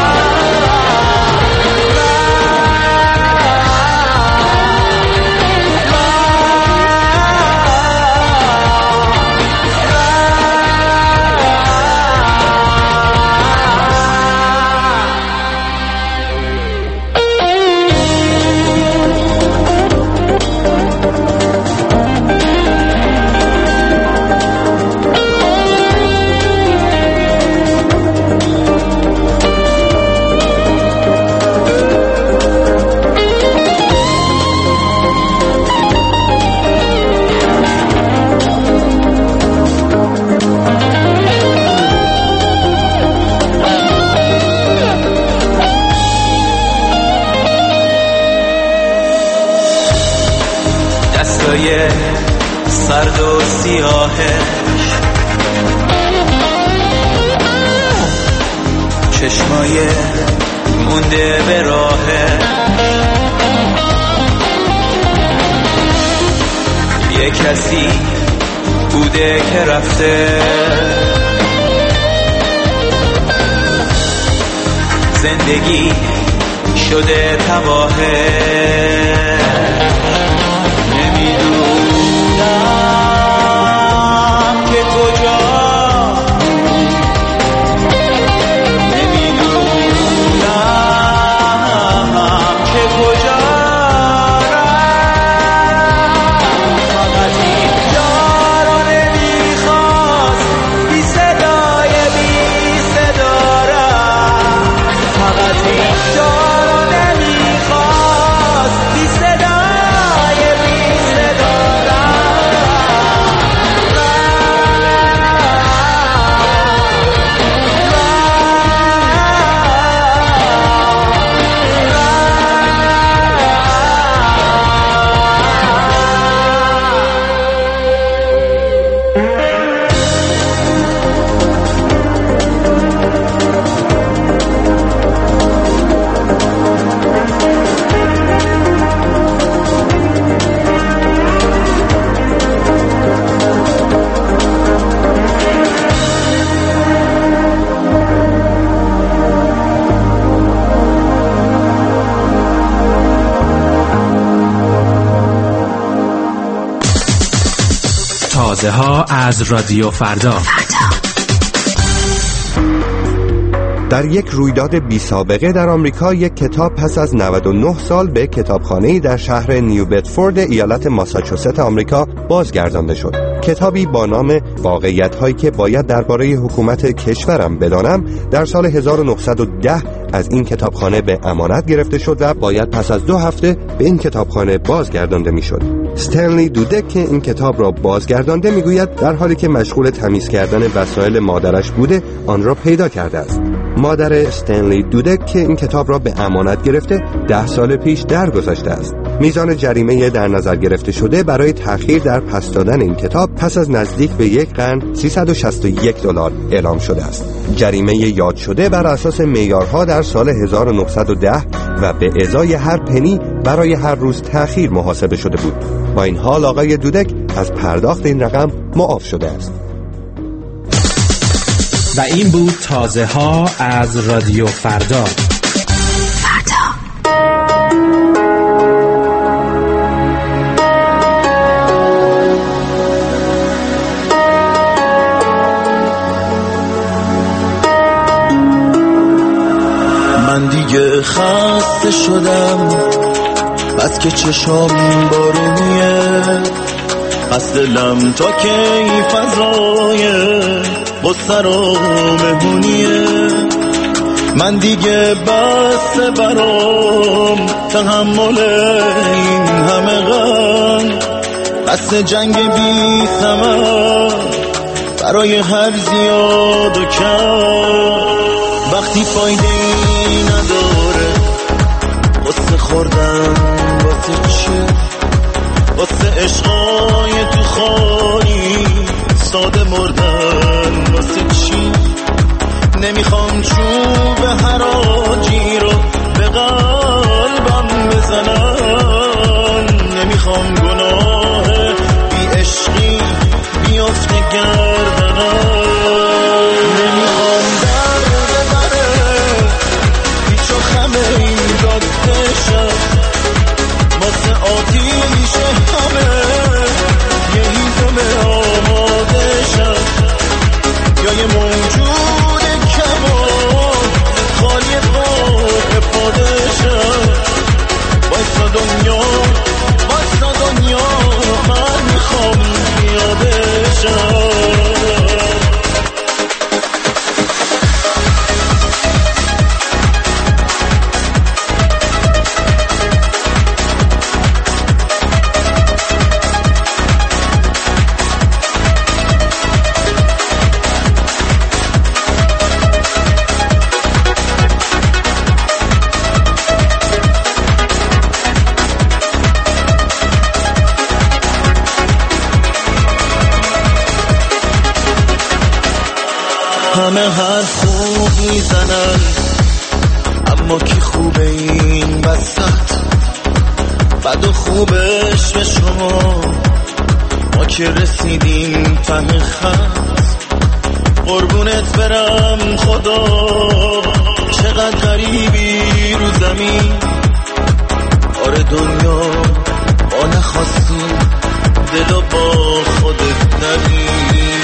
دستای سرد و سیاهش، چشمای مونده به راهش، یه کسی بوده که رفته، زندگی شده تباهه، نمیدونم که کجا، نمیدونم که کجا فقط این جا رو نمیخواست بی صدای بی صدا رفت، فقط این جا رو نمیخواست بی صدای بی صدا تازه ها از رادیو فردا. در یک رویداد بی سابقه در آمریکا، یک کتاب پس از نود و نه سال به کتابخانه‌ای در شهر نیو بدفورد ایالت ماساچوست آمریکا بازگردانده شد. کتابی با نام واقعیت‌هایی که باید درباره حکومت کشورم بدانم در سال هزار و نهصد و ده از این کتابخانه به امانت گرفته شد و باید پس از دو هفته به این کتابخانه بازگردانده میشد. استنلی دودک که این کتاب را بازگردانده میگوید در حالی که مشغول تمیز کردن وسایل مادرش بوده آن را پیدا کرده است. مادر استنلی دودک که این کتاب را به امانت گرفته ده سال پیش درگذشته است. میزان جریمه در نظر گرفته شده برای تأخیر در پس دادن این کتاب پس از نزدیک به یک قرن سیصد و شصت و یک دلار اعلام شده است. جریمه یاد شده بر اساس معیارها در سال هزار و نهصد و ده و به ازای هر پنی برای هر روز تأخیر محاسبه شده بود. با این حال آقای دودک از پرداخت این رقم معاف شده است. و این بود تازه ها از رادیو فردا. من دیگه خسته شدم بس که چشام بارونیه، بس دلم تا کی فضای بستر و مهونیه. من دیگه بس برام تحمل این همه غم، بس جنگ بی ثمر برای هر زیاد و کم. وقتی فایده ای نداره واسه خوردن واسه چی، واسه عشقای تو خالی ساده مردن واسه چی. نمیخوام چوب حراجی رو به قلبم بزنن، نمیخوام گناه بی عشقی بیافته گردنم، نمیخوام درد بره هیچ و خمه این دادشم واسه آتیش همه یه هیزم آماده شد، یا یه موجود کمان خالی خود پاده شد. بایستا دنیا بایستا دنیا من میخوام پیاده شد. همه حرف خوب میزنن اما کی خوبه این وسط، بد و خوبش به شما ما که رسیدیم ته خط. قربونت برم خدا چقدر غریبی رو زمین، آره دنیا با نخواستی دل و با خودت نبین.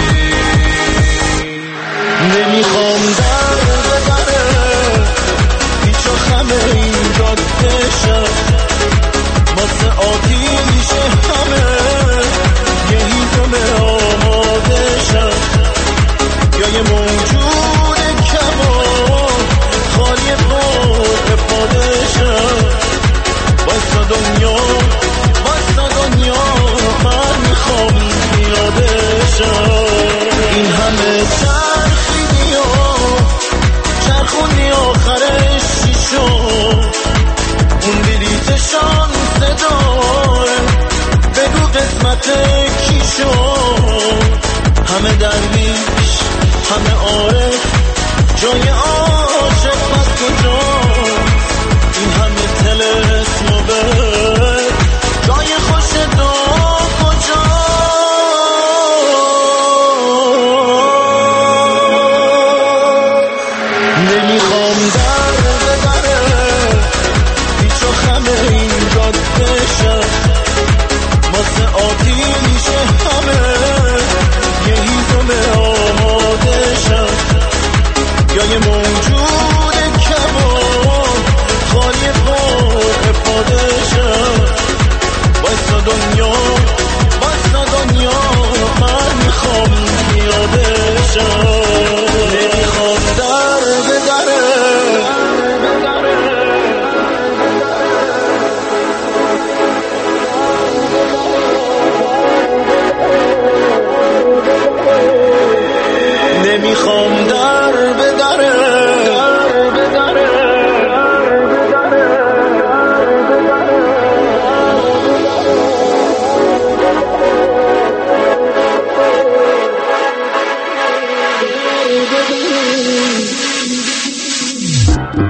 نمیخوام درد بره هیچ و خمه این جاده شد واسه آتیش همه یه هیزم آماده شد، یا یه موجود کمان خالی خود پاده شد. بایستا دنیا بایستا دنیا من میخوام پیاده شد. این همه چرخیدی و چرخوندی آخرش چی شد، اون بلیت شانس داد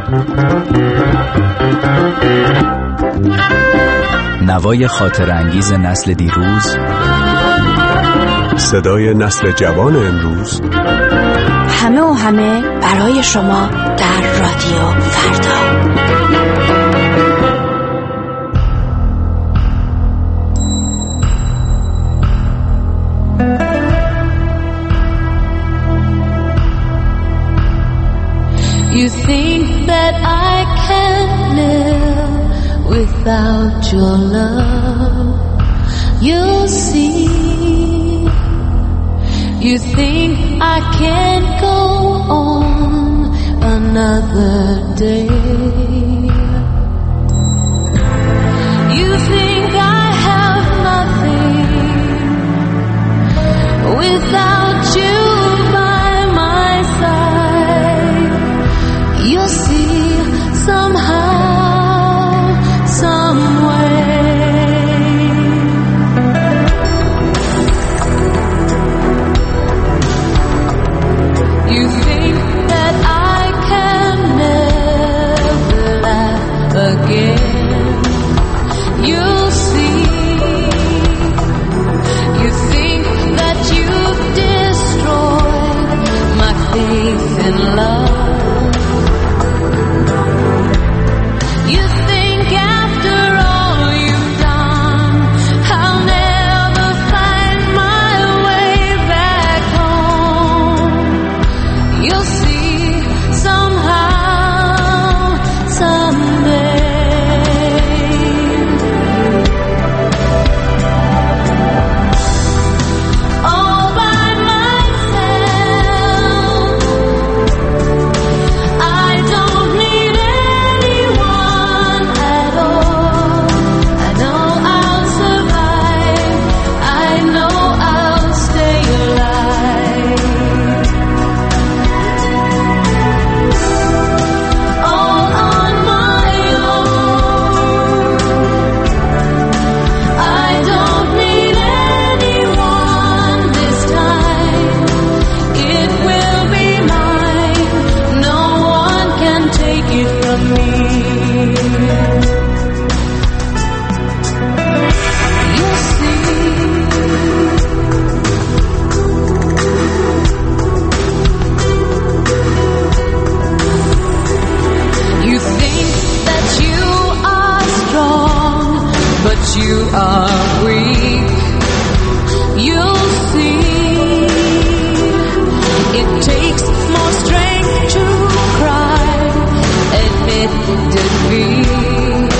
نوای خاطر انگیز نسل دیروز، صدای نسل جوان امروز، همه و همه برای شما در رادیو فردا. You think that I can live without your love. You'll see. You think I can't go on another day. You think I have nothing without you by my side. You'll see somehow, some way. You think that I can never laugh again. You'll see. You think that you've destroyed my faith in love. You think after all you've done, I'll never find my way back home. You'll see somehow, someday. All by myself, I don't need anyone at all. I know I'll survive. I know I'll stay alive. All on my own. I don't need anyone this time. It will be mine. No one can take it from me. You'll see. You think that you are strong, but you are weak. You'll see. It takes more strength to cry, admit defeat.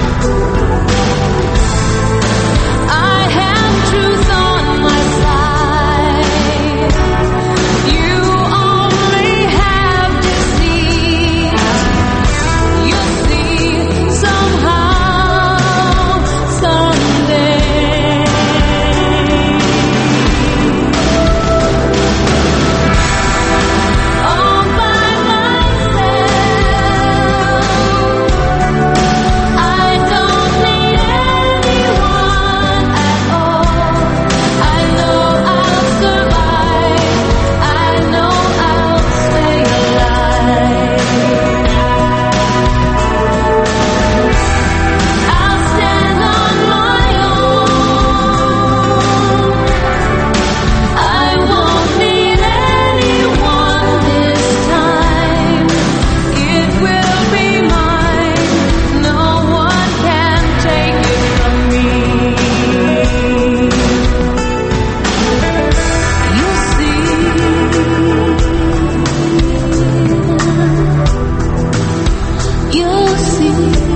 I have truth on my side. You only have deceit. You'll see somehow, someday. All by myself, I don't need anyone at all. I know I'll survive. I know I'll stay alive. I'll stand on my own. I won't need anyone this time. It will be mine. No one can take it from me. You'll see. You'll see.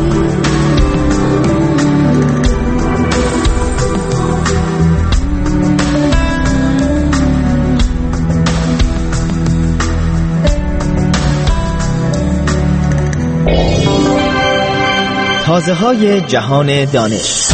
تازه های جهان دانش.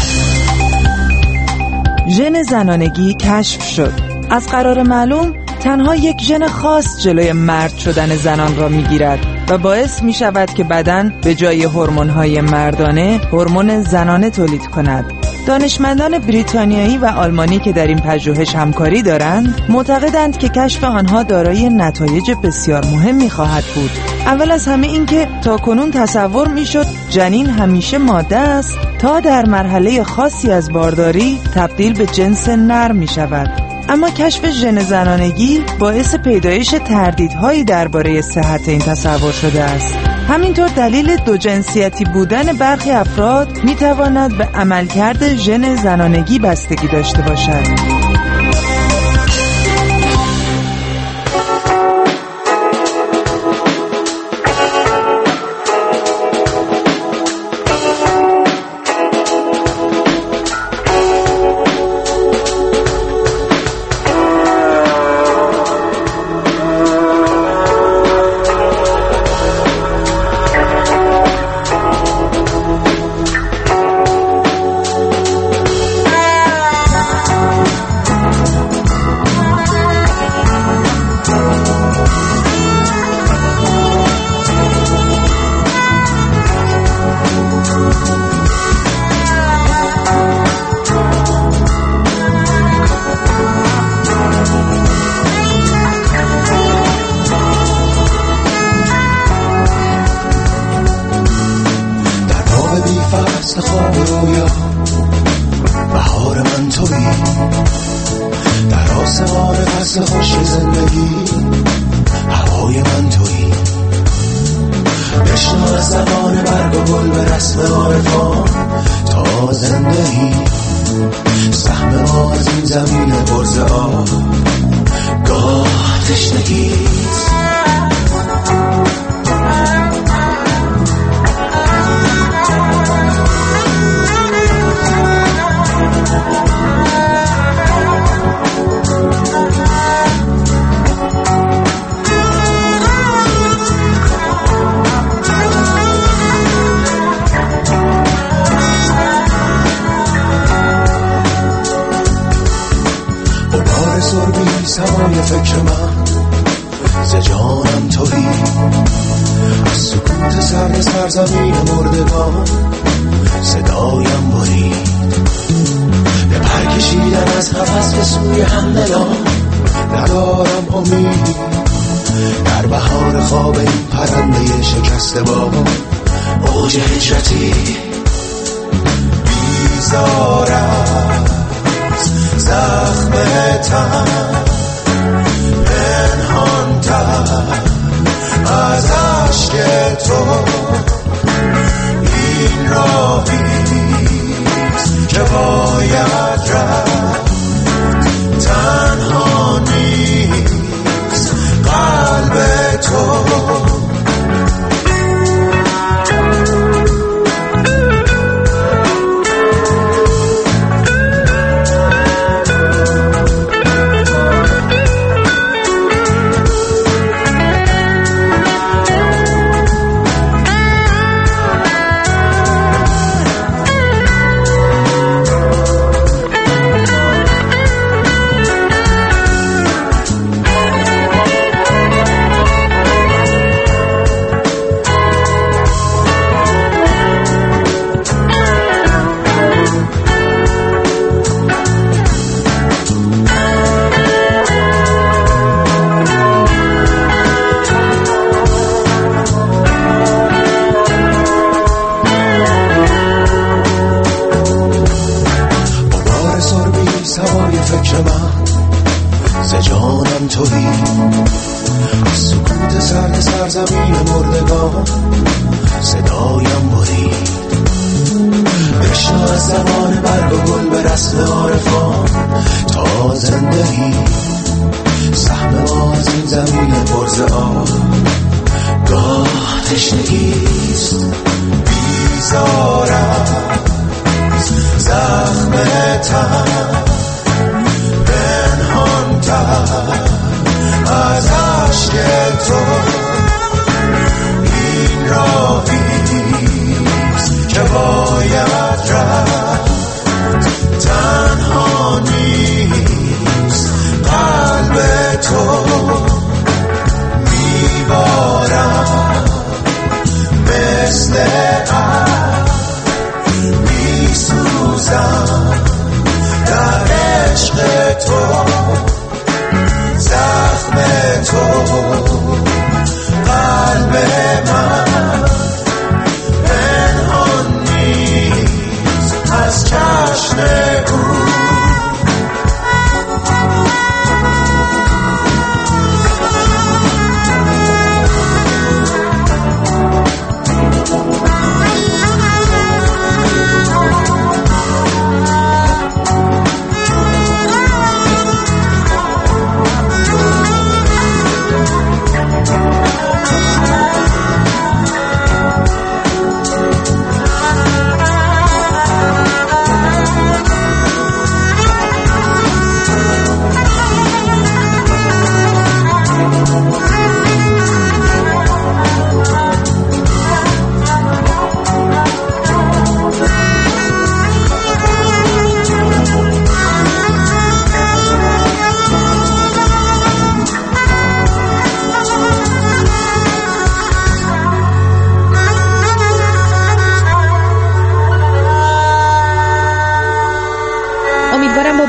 ژن زنانگی کشف شد. از قرار معلوم تنها یک ژن خاص جلوی مرد شدن زنان را میگیرد و باعث می شود که بدن به جای هورمون‌های مردانه هورمون زنانه تولید کند. دانشمندان بریتانیایی و آلمانی که در این پژوهش همکاری دارند معتقدند که کشف آنها دارای نتایج بسیار مهمی خواهد بود. اول از همه این که تاکنون تصور میشد جنین همیشه ماده است تا در مرحله خاصی از بارداری تبدیل به جنس نر می شود. اما کشف ژن زنانگی باعث پیدایش تردیدهایی درباره صحت این تصور شده است. همینطور دلیل دو جنسیتی بودن برخی افراد می تواند به عملکرد ژن زنانگی بستگی داشته باشد. مثل عرق میسوزم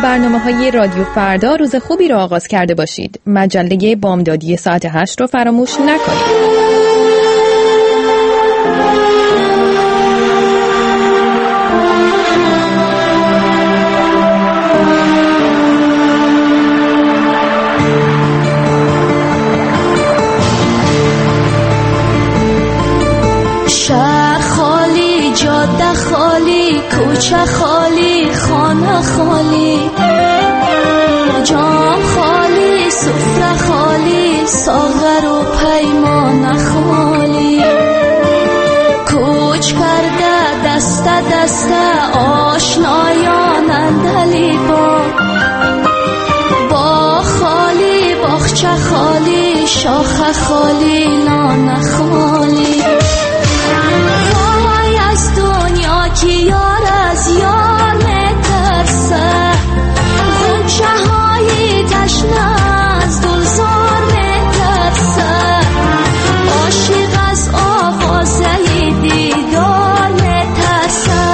برنامه‌های رادیو فردا روز خوبی را آغاز کرده باشید. مجله بامدادی ساعت هشت رو فراموش نکنید. شهر خالی، جاده خالی، کوچه خالی، خانه خالی، جام خالی، سفره خالی، ساغر و پیمان خالی، کوچ کرده دست دست آشنایان اندلی با با خالی، باغچه خالی، شاخه خالی، لانه خالی. وای از دنیا که یار از یار میترسه، غنچه های تشنه از گلزار میترسه، عاشق از آوازه دیدار میترسه،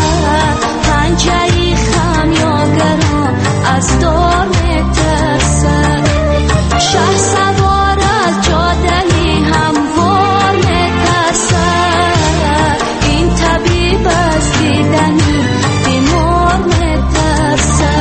پنجه خمیازگران از دار میترسه، شه سوار از جاده هموار میترسه، این طبیب از دیدنی بیمار میترسه.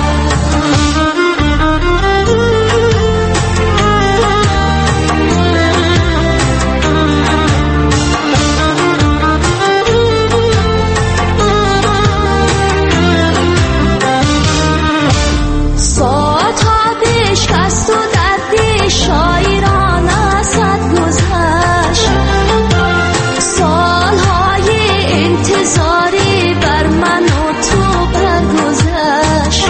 ساعت ها بشکست و دردی شاعران ازت گذشت، سالهای انتظاری بر من و تو برگذشت،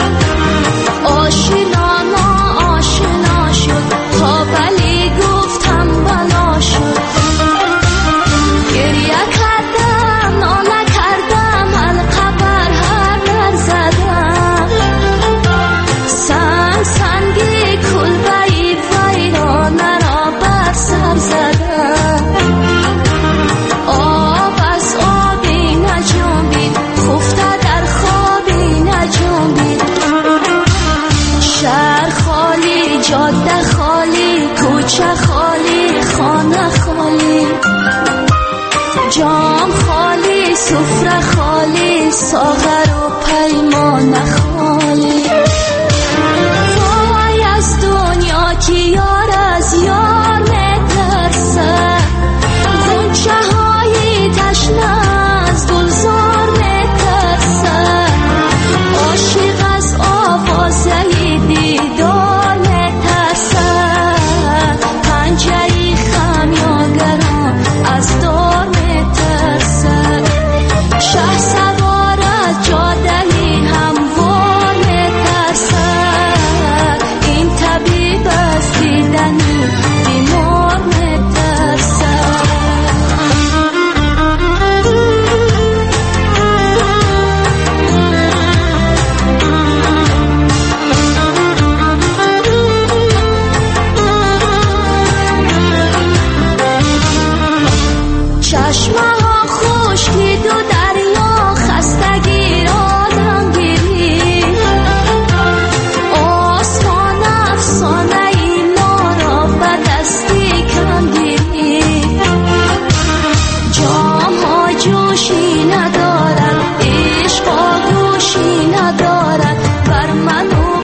آشنا ما آشنا شد تا بلی گفتم بلا شد، گریه کردم ناله کردم حلقه بر هر در زدم، سنگ سنگی کلبه‌ای ویرانه را بر سر زدم، آب از آبی نجنبید خفته در خوابی نجنبید، شهر خالی، جاده خالی، کوچه خالی، خانه خالی، جام خالی، سفره خالی، ساغر و پیمان خالی.